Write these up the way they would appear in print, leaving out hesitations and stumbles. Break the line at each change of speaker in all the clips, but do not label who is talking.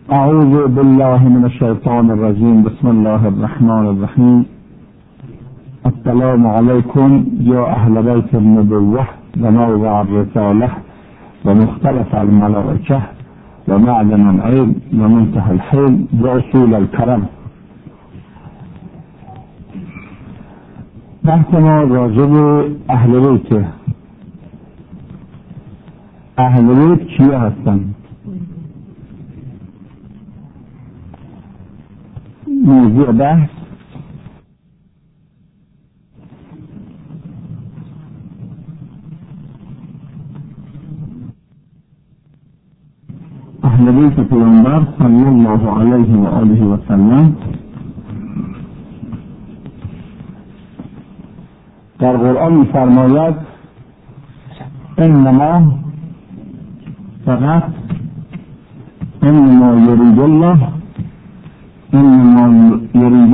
اعوذ بالله من الشیطان الرجیم. بسم الله الرحمن الرحیم. السلام علیکم یا اهل بیت النبوة و موضع الرساله و مختلف الملائکه و معدن العلم و منتهى الحلم و اصول الکرم. بحث ما راجع به اهل بیت. اهل بیت کیا هستند؟ موضوع بحث اهل بیت پیامبر صلی الله علیه و آله و سلم. در قرآن می‌فرماید انما فقط انما یرید الله لیذهب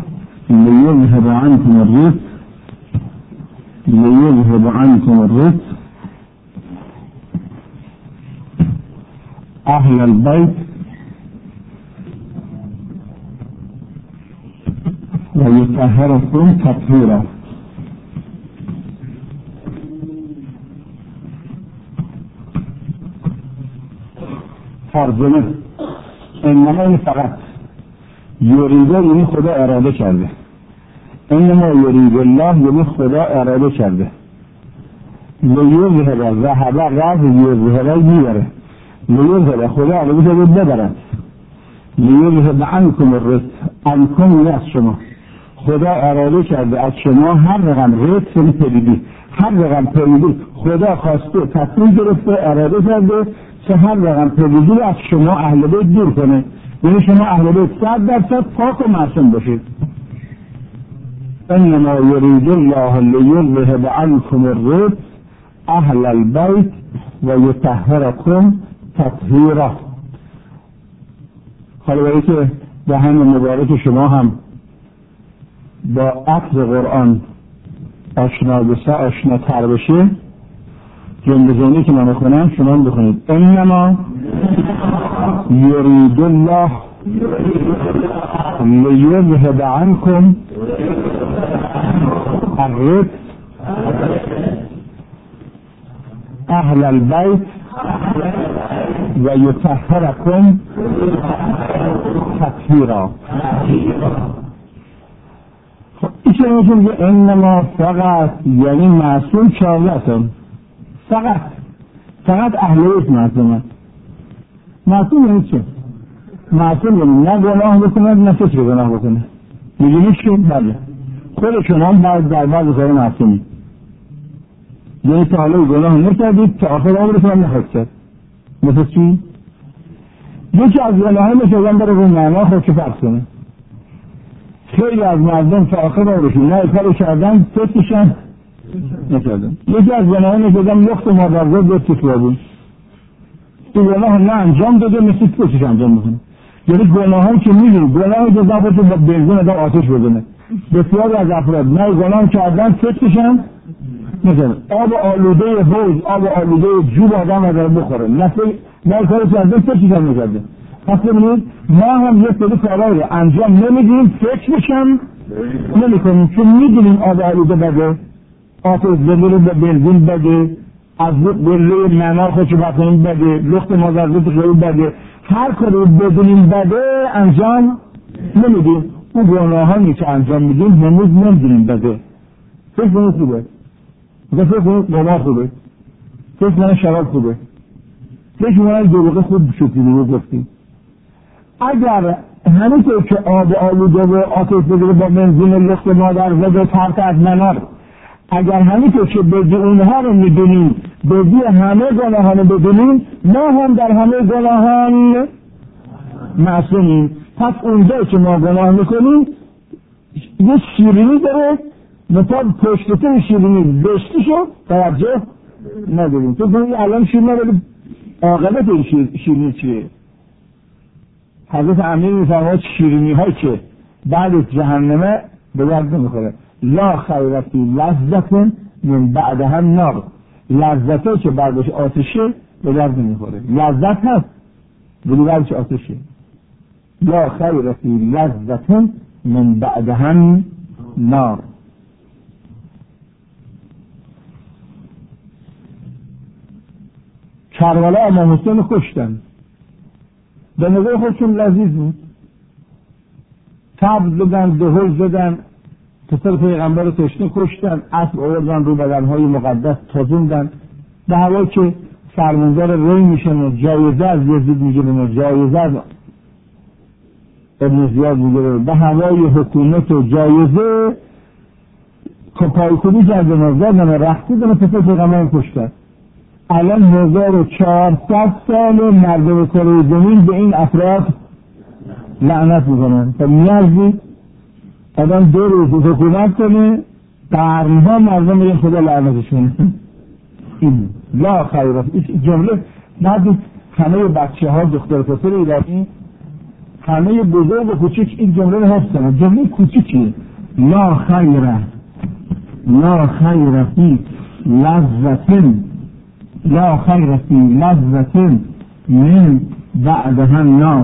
عنکم الرجس اهل البیت و یطهرکم تطهیرا. ترجمه: انما این فقط یریده یعنی خدا اراده کرده. انما یرید الله یعنی خدا اراده کرده. لیذهب ذهب رفت یذهب میبره. لیذهب خدا اراده کرده ببرد. لیذهب عنکم الرجس عنکم از شما. خدا اراده کرده از شما هر رقم رجس یعنی پلیدی، هر رقم پلیدی خدا خواسته تصمیم گرفته اراده کرده که هر رقم پلیدی از شما اهل بیت دور کنه. یعنی شما اهل بیت 100% پاک و معصوم باشید. انما یرید الله لیذهب عنکم الرجس اهل البیت و یطهرکم تطهیرا. حالا برای که دهن مبارک شما هم با عطر قرآن آشناتر بشه، جمله که من بخونم شما هم بخونید. انما یرید الله لیذهب عنکم الرجس اهل البیت و یطهرکم تطهیرا. این چه میگه؟ انما فقط یعنی معصوم چاوتون، فقط اهل بیت معصومه. معصوم یعنی چه؟ معصوم یعنی نه گناه بکنه نه کسی گناه بکنه. میدونید چه؟ بله خود شما در بعض کار معصومی، یعنی تا حالا گناه نکردید تا آخر عمرتون نخواهید کرد. مثل چی؟ یکی از گناه‌ها میشدن بره به معنا خودشو فرض کنه. خیلی از مردم تا آخر عمرشون نه کارو کردن تستشن نکردن. یکی از گناه‌ها میشدن لخت مادرزاد به تسلابون این گناه نه انجام داده مثل کسیش انجام بکنه. یعنی گناهایی که میدونی گناهی که زبطه با بنزین ادام آتش بزنه. بسیاری از افراد نه گناه کردن تستشن نکردن. آب آلوده حوض، آب آلوده جوب آدم ادام بخوره نه کاری کردن تستشن نکردن. پس ببینید ما هم یک سری کارهایی انجام نمیدیم، فکرشم نمیکنیم چون میدونیم آب آلوده بده، آتش بزنه به بنزین بده، از گله منار خودشو بکنیم بده، لخت مازرزه خیلی بده، هر کاری بدونیم بده انجام نمیدیم. اون گناهانی که انجام میدیم هنوز نمیدونیم بده. فکر کنید خوبه، فکر کنید نماز خوبه، فکر کنید شراب خوبه، فکر کنید دروغه خوب شکلی رو گفتیم. اگر همین که آب آلوده و آتش بگیره با بنزین لخت مازرزه ترک از منار، اگر همین که بدی اونها رو میدونیم، بدی همه گناهان رو بدونیم، ما هم در همه گناهان معصومیم. پس اونجا که ما گناه میکنیم یه شیرینی داره، مثلا پشتتر شیرینی دشتیشو توجه نداریم. تو کنی الان شیرینی نداری، عاقبت این شیرینی چیه؟ حضرت امیر میفرماید شیرینی هایی که بعد جهنمه به درد نمیخوره. لا خیر فی لذت من بعدها نار. لذته که بعدش آتشه به درد نمیخوره. لذت هست ولی بعدش آتشه. لا خیر فی لذة من بعدها نار. کربلا امام حسین کشتن، به نظر خودشون لذیذ بود، تبل زدن، دهل زدن، پسر پیغمبر رو تشنه کشتن، اسب آوردن رو بدنهای مقدس تازوندن، به هوایی که فرمانزار ری میشن و جایزه از یزید میگیرن و جایزه از ابن زیاد میگیرن، به هوای حکومت و جایزه پایکوبی کردن و زدن و رختی دن و پسر پیغمبر رو کشتن. الان 1400 سال مردم کره زمین به این افراد لعنت میکنن. خب نیازی آدم 2 روز حکومت کنه، قرنها مردم بگن خدا لعنتشون. این لا خیر. این جمله بعد همه بچه ها دختر پسر ایرانی، همه بزرگ و کوچک این جمله رو حفظ کنن. جمله کوچیکی لا خیر، لا خیر فی لذة، لا خیر فی لذة من بعدها نار.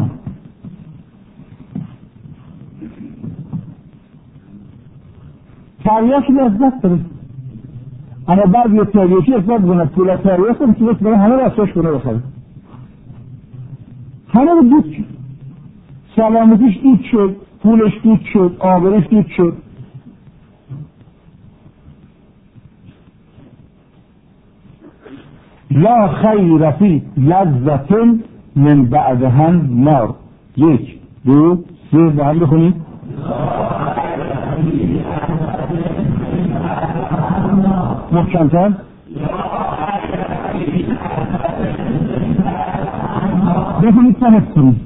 تریاک لذت داره، اما بعد یه تریاکی اثبات کنه پول تریاک هم که برای همه راستاش کنه بخواه، همه رو دود شد، سلامتیش دود شد، پولش دود شد، آبرش دود شد. لا خیر فی لذة من بعدها نار. 1 2 3 با هم بخونید. محکم‌تر. بخونید تا حفظ کنید.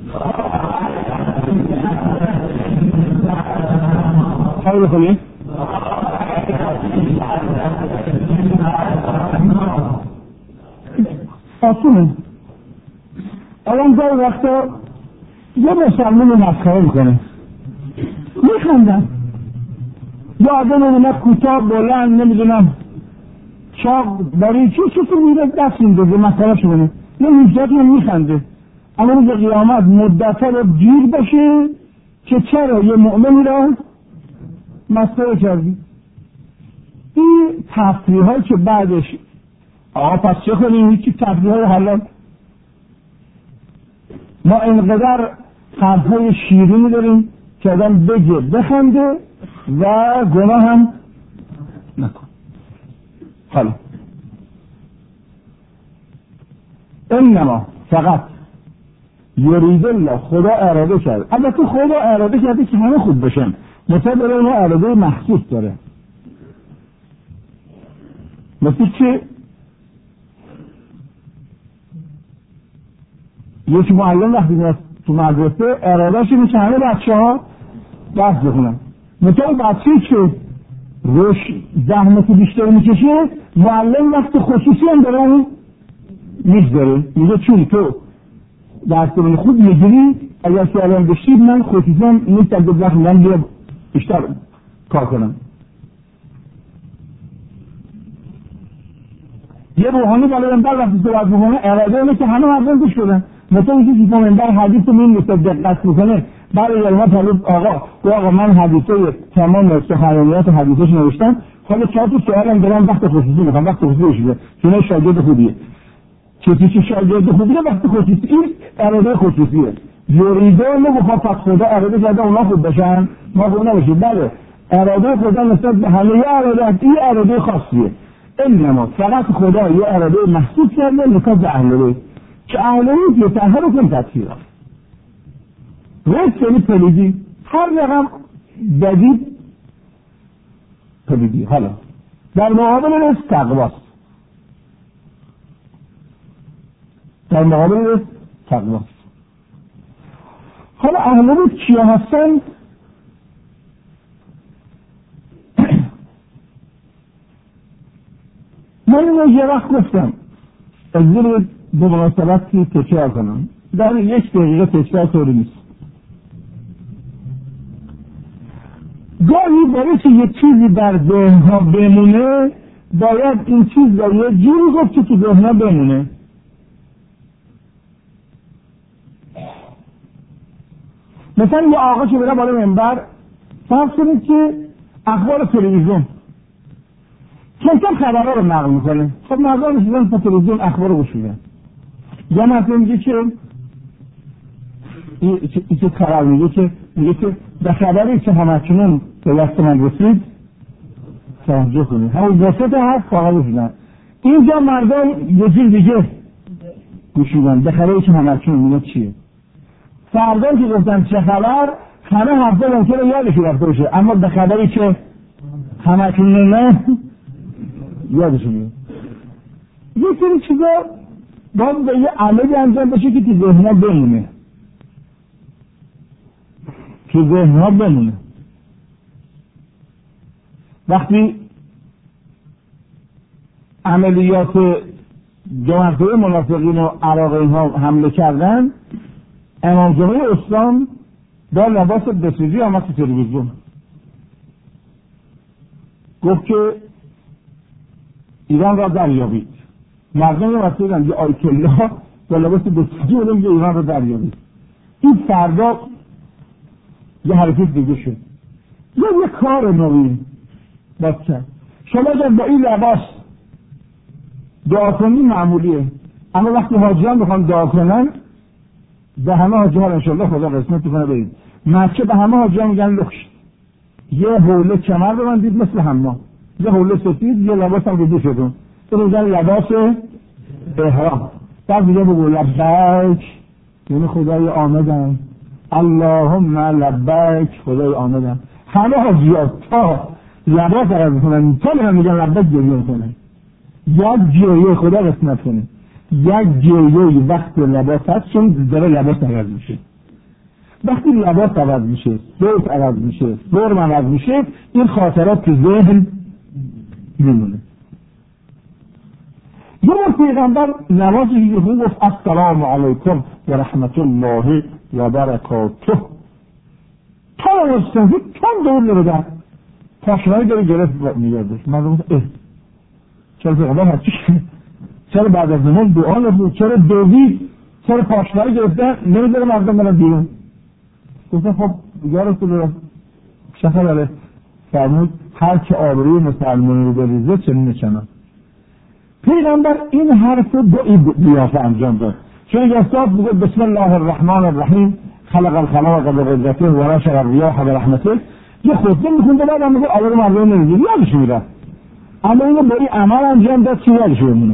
خیلی بخونید. آسونه. الان در وقتا یه مسلمان رو مسخره میکنه، میخندن، یا آدم اومد کوتاه بلند نمیدونم چاق برای چی میره دست میندازه مسخره شونه، یه میزد میخنده. اما روز قیامت مدته رو گیر باشه که چرا یه مؤمنی را مسخره کردی. این تفریح هایی که بعدش آقا پس چه کنیم؟ هیچی تفریح های حلال. ما اینقدر حرفهای شیرینی داریم که آدم بگه بخنده و گناه هم نکن. حالا انما فقط یرید الله، خدا اراده کرد، البته خدا اراده کرده که همه خوب بشن، مثلا برای اونها اراده مخصوص داره. مثل که یک معلم وقتی میاد تو مدرسه ارادهش اینه که همه بچه ها درس بخونن، مثلا بچه که روش زحمت بیشتر میکشه معلم وقت خصوصی هم داره میگذاره، میگه چون تو درس من خوب میگیری اگر سوالم بشید من خصوصی هم نیستم به وقت من بیا بیشتر کار کنم. یه روحانی بالا منبر وقتی صحبت میکنه اراده اینه که همه مردم گوش کنن. مثلا اینکه که منبر حدیث رو این مثل دقت میکنه برای علمات حدیث آقا من حدیثه تمام سخنرانیات حدیثش نوشتم، حالا 4 تا سوالم دارم وقت خصوصی میخوام، وقت خصوصی بشه چون شاگرد خوبیه، چه شاگرد خوبیه وقت خصوصی، این اراده خصوصیه. یریده نمیخواد پس خدا اراده کرده اونا خوب بشن ما خوب نباشیم. بله اراده خدا نسبت به همه یه اراده، این اراده خاصیه. انما فقط خدا یه اراده محسوس کرده نسبت به اهل بیت که اهل بیت یطهروا کن تطهیرا. رزق یعنی پلیدی، هر رقم بدید پلیدی. حالا در مقابل رزق تقواست، در مقابل رزق تقواست. حالا اهل بیت کیا هستن؟ من اینو یه وقت گفتم از زیر به مناسبت که تکرار کنم، در 1 دقیقه تکرار طوری نیست. گاهی برای که یه چیزی در ذهنها بمونه باید این چیز را یه جوری گفت که تو ذهنها بمونه. مثلا یه آقا که بره بالا منبر، فرض کنید که اخبار تلویزیون کم خبرها رو نقل میکنه. خب مردم میشیدن تا تلویزیون اخبار رو گوشیدن. یا مثلا میگه که این که خبر میگه که به خبری که همکنون به دست من رسید توجه کنید، همون وسط هست فقط رسیدن. اینجا مردم یه چیز دیگه گوشیدن به خبری که همکنون میگه چیه. فردا که گفتن چه خبر، همه حرفا ممکنه یادشون رفته باشه، اما به خبری که همکنون نه یادشون میاد. یه سری چیزا باید به یه عملی انجام بشه که تو ذهنها بمونه، تو ذهنها بمونه. وقتی عملیات جمهوری منافقین و عراقیین ها حمله کردن، امام جمعه اسلام با لباس بسیجی آمد تو تلویزیون گفت که ایران را دریابید. مردم رو واسه یه آیت الله با لباس بسیجی بودن که ایران را دریابید. این فردا یه حرکت دیگه شد، یه کار نوی باید کرد. شما اگر با این لباس دعا کنی معمولیه، اما وقتی حاجیان بخوان دعا کنن به همه حاجیان انشالله خدا قسمت کنه برید مکه، به همه حاجیان میگن لخش، یه حوله کمر ببندید مثل حمام، یه حوله سفید، یه لباس هم دیده شدون، این میگن لباس احرام. بعد دیگه بگو لبیک، یعنی خدای آمدن، اللهم لبیک، خدای آمدن. همه حاجیان تا لباس عرض کنن تا میگن لبیک گریه کنن، یک جایه خدا قسمت کنه، یک جایه وقت لباس هست چون داره لباس عوض میشه. وقتی لباس عوض میشه، صوت عوض میشه، فرم عوض میشه، این خاطرات تو ذهن میمونه. یه بار پیغمبر نمازی که گفت السلام علیکم و رحمت الله و برکاته، تا نمازستان چند دور نبودن پاشنایی داره گرفت میگردش. من گفتم چرا پیغمبر هرچی چرا بعد از نماز دعا نبود، چرا دوید، چرا پاشنایی گرفتن نمیداره مردم برن بیرون. گفتم خب یا رسول الله چه خبره؟ فرمود هر که آبروی مسلمانی رو بریزه چنین چنان. پیغمبر این حرف رو با این بیافه انجام داد، چون اگه استاد بگه بسم الله الرحمن الرحیم خلق الخلاق بقدرته و نشر الریاح برحمته، یه خطبه میخونده بعد هم میگه آبروی مردم نمیزه، یادش میره. اما اینو با این عمل انجام داد چی یادش بمونه.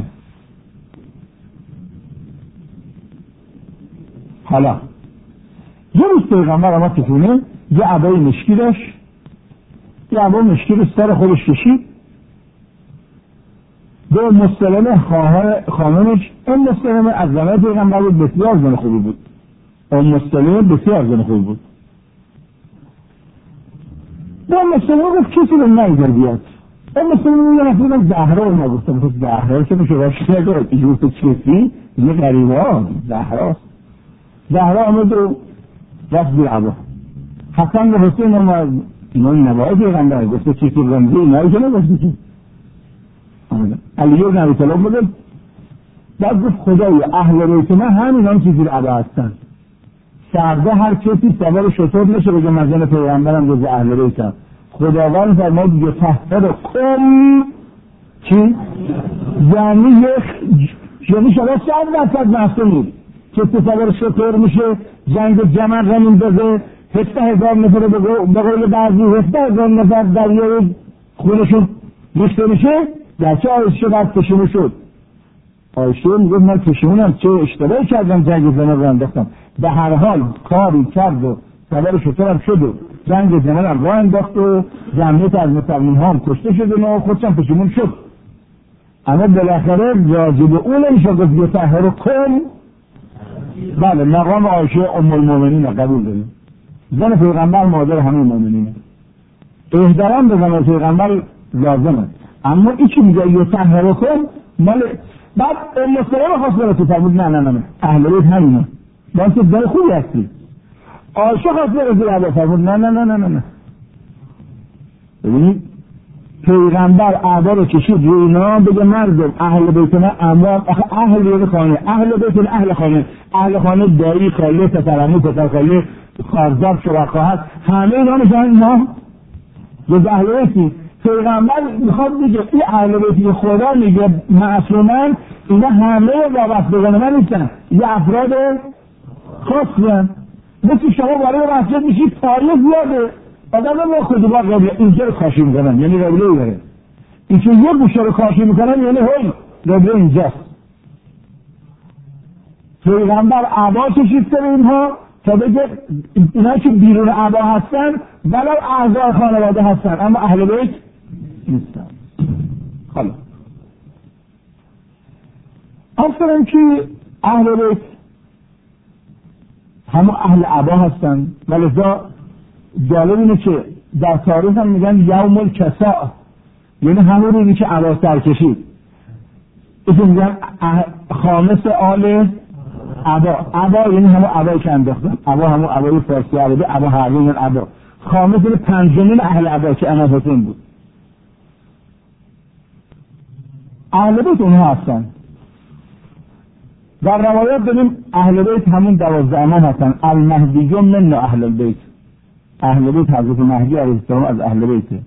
حالا یه روز پیغمبر آمد تو خونه، یه عبای مشکی داشت، یه عبای مشکی رو سر خودش کشید به مستلمه خانمش. اون مستلمه از زنه پیغمبر بود، بسیار زن خوبی بود. اون مستلمه بسیار زن خوبی بود. به مستلمه گفت کسی رو نایدر بیاد. اون مستلمه یه نفرم زهرا رو نگفتم، خود زهرا که میشه باشه نگرد ایجور تو کسی یه غریبه ها زهراست. زهرا آمد و رفت بیر عبا. حسن به حسین آمد، اینا نباید پیغمبر گفته کسی رمزی اینایی که نگفتی که علیه نبی طلاب بودن. بعد گفت خدای اهل بیت من همین هم چیزی رو عبا هستن، فردا هر کسی سوار شطور نشه بگه مزن پیغمبرم جز اهل بیتم. خداوند فرمود یطهر کل چی؟ یعنی شما 100% معصومید. کسی سوار شطور میشه، جنگ جمل را میندازه، 17,000 نفر به قول بعضی 17,000 نفر دریای خونشون ریخته میشه. در چه آیشه بعد پشیمون شد؟ آیشه میگه من پشیمونم، چه اشتباهی کردم جنگ جمل را انداختم. به هر حال کاری کرد و سوار شطورم شد و جنگ جمل را انداخت و جمعیت از مسلمان ها هم کشته شد و خودشم پشیمون شد. اما بالاخره راجب اون نمیشه گفت یطهر کل. بله مقام عایشه ام المؤمنین قبول داریم، زن پیغمبر مادر همه مؤمنینه، احترام به زن پیغمبر لازمه. اما این که میگه یطهر کل مال بعد مسلمان خواست برای تو فرمود نه اهل بیت همینه، باید که دل خوبی هستی. عایشه خواست برای تو فرمود نه. ببینید پیغمبر اعدا رو کشید روی اینا بگه مردم اهل بیت من اموال اهل خانه، اهل بیت اهل خانه، اهل خانه دایی، خاله، پسرعمو، پسرخاله، خارزاب، شوهرخواهر، همه اینا میشن اینا جز اهل بیتی. پیغمبر میخواد بگه این اهل بیتی خدا میگه معصومن، اینا همه وابستگان من نیستن، یه افراد خاصن. مثل شما وارد مسجد میشید تاریخ زیاده، آدم ما خودی با قبله اینجا رو کاشی میکنن، یعنی قبله داره، این که یه گوشه رو کاشی میکنن یعنی هی قبله اینجاست. پیغمبر عبا کشید سر اینها تا بگه اینا که بیرون عبا هستن ولو اعضای خانواده هستن اما اهل بیت نیستن. حالا اصلا که اهل بیت همه اهل عبا هستن، ولذا جالب اینه که در تاریخ هم میگن یوم الکساء، یعنی همون روزی که عبا سر کشید. ایشون میگن خامس آل عبا یعنی همون عبایی که انداختن، عبا همون عبای فارسی عربی، عبا حقیقی عبا، خامس یعنی پنجمین اهل عبا که امام حسین بود. اهل بیت اونها هستن. در روایات داریم اهل بیت همون 12 امام هستن، المهدی من اهل البیت، اهل بیت حضرت مهدی علیه السلام از اهل بیته.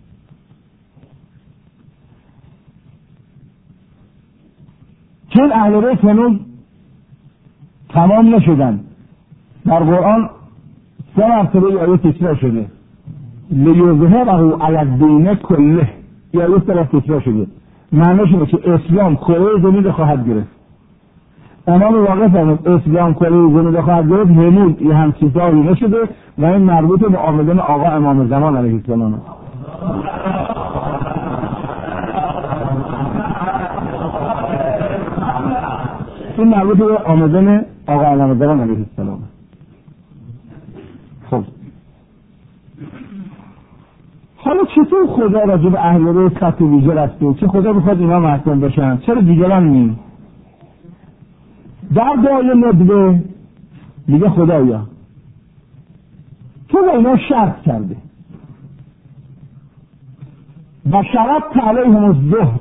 چون اهل بیت هنوز تمام نشدن، در قرآن 3 مرتبه آیه تکرار شده، لیظهره علی الدین کله، این آیه 3 تکرار شده. معنیش اینه که اسلام کره زمین خواهد گرفت. امام واقع فرمود اسلام کره زمین خواهد گرفت، هنوز این هم چیزایی نشده و این مربوط به آمدن آقا امام زمان علیه السلام. این مربوط به آمدن آقا امام زمان علیه السلام. خب حالا چطور خدا راجع به اهل بیت خط ویژه رسته؟ چه خدا بخواد اینا محکوم بشن؟ چرا دیگران نیم؟ در دعای ندبه میگه خدایا تو با اینا شرط کرده و شرط علیهم الزهد،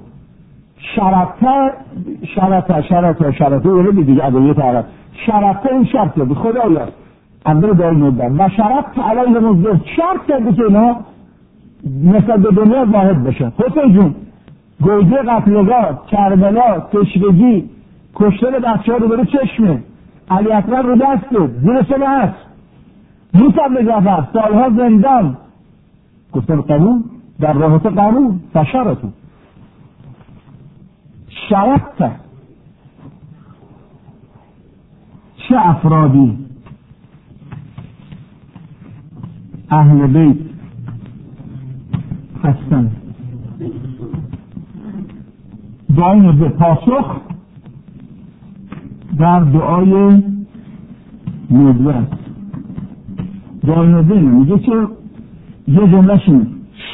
شرط یعنی دیگه ادعیه عرب، شرط این شرط کرده خدایا اول دعای ندبه و شرط علیهم الزهد، شرط کرده که اینا مثل به دنیا واحد بشن. حسین جون گوجه قتلگاه، کربلا، تشرگی، کشتن بچه ها رو بره چشمه، علی اکبر رو دسته زیر سمه هست، موسی بن جعفر سالها زندان، گفتن قبول در راه تو قبول فشارتون شرط. چه افرادی اهل بیت هستن؟ دعای به پاسخ در دعای ندبه است. دعای ندبه میگه که یه جملهش اینه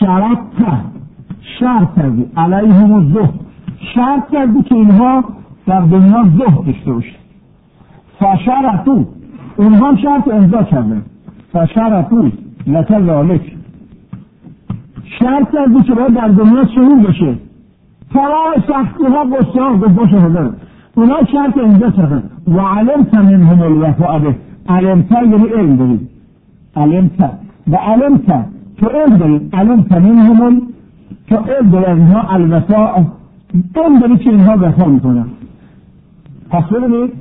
شرط کردی علیهم الزهد، شرط کردی که اینها در دنیا زهد داشته باشه. فشرطو، اونها هم شرط امضا کردن، فشرطو لک ذالک، شرط کردی که باید در دنیا شهور بشه، تمام سختی ها قصه ها گذاشته حضر، اونا شرط امضا کردن. و علمت منهم الوفاء به، علمت یعنی علم دارید، علمت و علمت تو علم دارید، علمت منهم تو علم دارید اینها الوفاء، علم دارید که اینها وفا میکنن. پس ببینید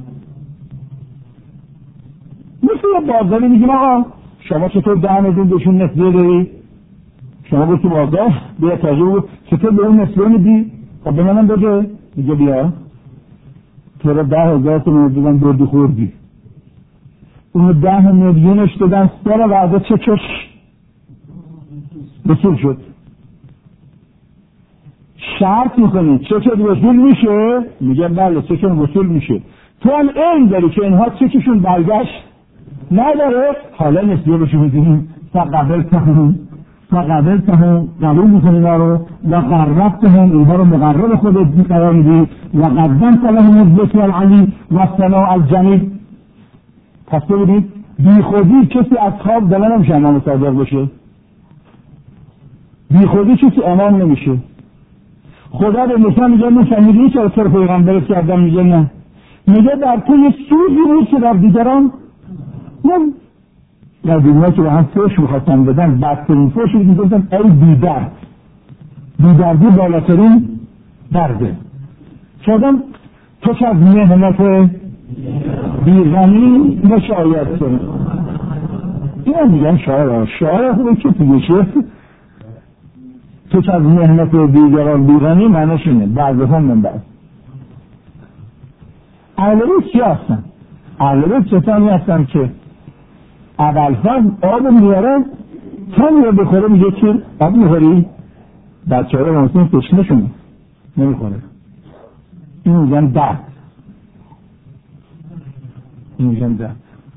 مثل یه بازاری میگیم آقا شما چطور 10 میلیون بهشون نسبه داری؟ شما گفتی بازار بیا تاجر بود چطور به اون نسبه میدی؟ خب به منم بگه، میگه بیا تو را 10,000 تومان دیدن بردی خوردی، اون 10 میلیونش دادن سر وعده چکش وصول شد. شرط میکنی چکش وصول میشه؟ میگه بله چکش وصول میشه. تو هم علم داری که اینها چکشون برگشت نداره، حالا نسبه بشه میدونیم فقبلتهم قبول میکنی اینا رو و قربتهم اینها رو مقرب خودت قرار میدی و قدمت لهم الذکر العلی و الثناء الجمیل. پس ببینید بی خودی کسی از خواب دل نمیشه امام صادق بشه، بی خودی کسی امام نمیشه. خدا به موسی میگه موسی میگه چرا تو رو پیغمبر کردم؟ میگه نه، میگه در تو یه سوزی بود که در دیگران نه. در دیگران که به هم فوش میخواستن بدن، بدترین فوش میگفتن ای بیدرد، بیدردی بالاترین درده. شدم تو که از مهنت بیغمی نشاید کنی. این هم میگن شاعر خوبه که پیگه تو که از مهنت دیگران بیغمی معنیش اینه. بعض هم من بعد اهل بیت چی هستن؟ اهل بیت کسانی هستن که اول فرض آب میارن کمی رو بخوره میگه که آب میخوری؟ بچه ها رو ممکن تشنه شونه نمیخوره. این میگن درد. این میگن درد.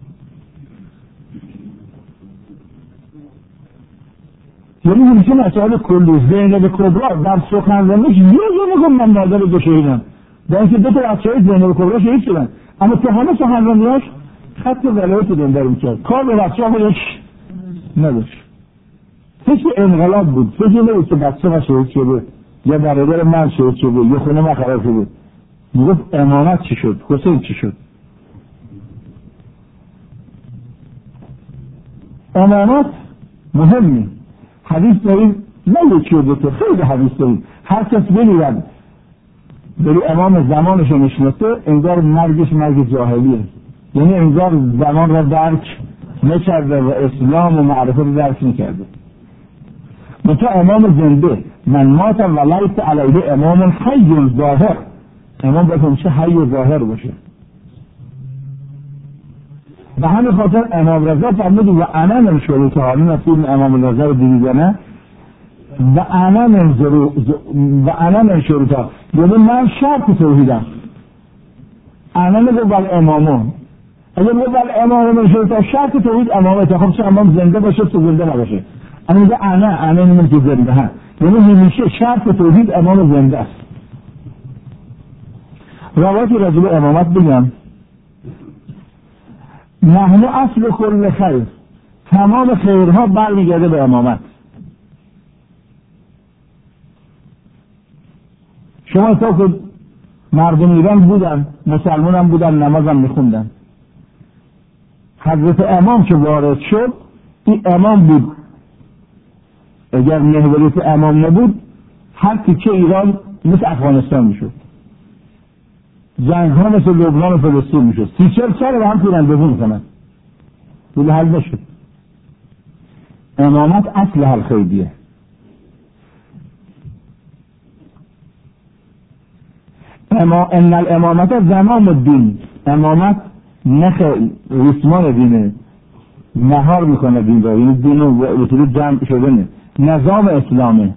یعنی همیشه مسائل کلی زینب کبرا در سخنرانیش یه نگم من مادر دو شهیدم، با اینکه دو تا بچه های زینب کبرا شهید شدن، اما تو همه سخنرانیاش خط ولایت دنبال میکرد، کار به بچه ها هیچ نداشت. فکر انقلاب بود، فکر نبود که بچه ها شهید شده یا برادر من شهید شده یا خونه من خراب شده. میگفت امامت چی شد؟ حسین چی شد؟ امامت مهمی. حدیث داریم نه یکی و دوتا، خیلی حدیث داریم. هر کس بلیرد بلی امام زمانش رو نشناسه انگار مرگش مرگ جاهلیه، یعنی انگار زمان را درک نکرده و اسلام و معرفت رو درک نکرده. مثل امام زنده من ماتم و لیس علیه امام حی ظاهر، امام باید همیشه حی ظاهر باشه. و همین خاطر امام رضا فرمود و انا من شروط حالین اصیل امام رضا رو دیدنه و انا من شروط ها، یعنی من شرط توحیدم. انا نگو بل امامون، اگر نگو بل امام من شروط ها شرط توحید امامه تا خب چه امام زنده باشه تو زنده نباشه. اما میگه انا من که زنده هم، یعنی همیشه شرط توحید امام زنده است. روایت رجل امامت بگم نحن اصل کل خیر، تمام خیرها برمیگرده به امامت. شما تا که مردم ایران بودن، مسلمان هم بودن، نماز هم میخوندن، حضرت امام که وارد شد این امام بود. اگر محوریت امام نبود هر تیکه ایران مثل افغانستان میشد، جنگ ها مثل لبنان و فلسطین میشد، 30-40 سال به هم تیراندازی کنن ولی حل نشد. امامت اصل حل خیلیه. ان الامامت زمام الدین، امامت نخ ریسمان دینه، نهار میکنه دین را، یعنی دین رو رسول جمع شدنه، نظام اسلامه.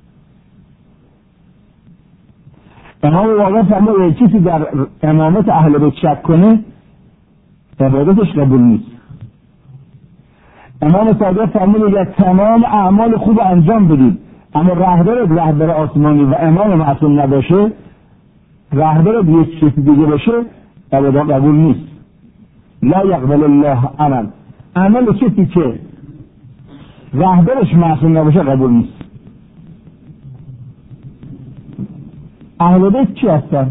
امام واقعا فرمود چیزی در امامت اهل بیت شک کنه عبادتش قبول نیست. امام صادق فرمود اگر تمام اعمال خوب انجام بدید اما رهبر آسمانی و امام معصوم نباشه، رهبر یک چیز دیگه باشه، عبادت قبول نیست. لا یقبل الله عمل کسی که رهبرش معصوم نباشه قبول نیست. اهل بیت چی هستن؟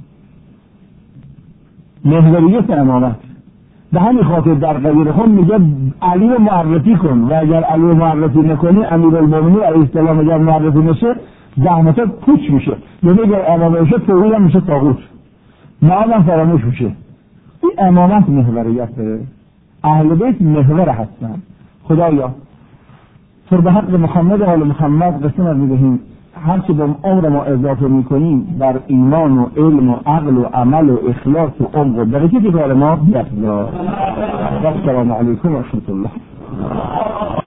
محوریت امامت. به همین خاطر در غیر خون میگه علی رو معرفی کن و اگر علی رو معرفی نکنی امیرالمومنین علیه السلام اگر معرفی نشه زحمتت پوچ میشه، یعنی اگر امامت میشه توحید هم میشه طاغوت، معادم فراموش میشه. این امامت محوریت داره. اهل بیت محور هستن. خدایا تو به حق محمد و آل محمد قسمت میدهیم هر چه به عمر ما اضافه میکنیم در ایمان و علم و عقل و عمل و اخلاص و عمق و برکت کار ما بیفزا. السلام علیکم و رحمت الله.